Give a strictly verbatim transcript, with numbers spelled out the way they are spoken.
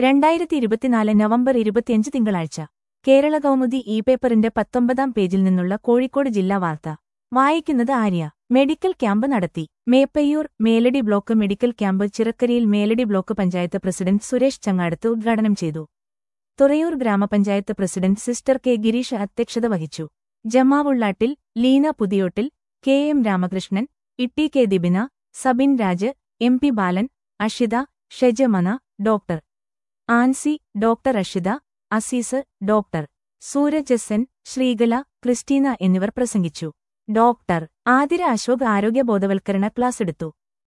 രണ്ടായിരത്തി ഇരുപത്തിനാല് നവംബർ ഇരുപത്തിയഞ്ച് തിങ്കളാഴ്ച കേരള കൗമുദി ഇ പേപ്പറിന്റെ പത്തൊമ്പതാം പേജിൽ നിന്നുള്ള കോഴിക്കോട് ജില്ലാ വാർത്ത വായിക്കുന്നത് ആര്യ. മെഡിക്കൽ ക്യാമ്പ് നടത്തി. Meppayyur Meladi block medical camp ചിറക്കരിയിൽ Meladi block panchayat president Suresh Changadath ഉദ്ഘാടനം ചെയ്തു. തുറയൂർ ഗ്രാമപഞ്ചായത്ത് പ്രസിഡന്റ് സിസ്റ്റർ കെ ഗിരീഷ് അധ്യക്ഷത വഹിച്ചു. ജമാവുള്ളാട്ടിൽ, ലീന പുതിയോട്ടിൽ, കെ എം രാമകൃഷ്ണൻ, ഇട്ടി K Dibina, Sabin Raj, M P ബാലൻ, Ashitha, ഷെജമന, doctor Ancy, doctor Ashitha, Azeez, doctor Sooraj S N, Sreekala, Christina എന്നിവർ പ്രസംഗിച്ചു. ഡോക്ടർ ആതിര അശോക് ആരോഗ്യ ബോധവൽക്കരണ ക്ലാസ് എടുത്തു.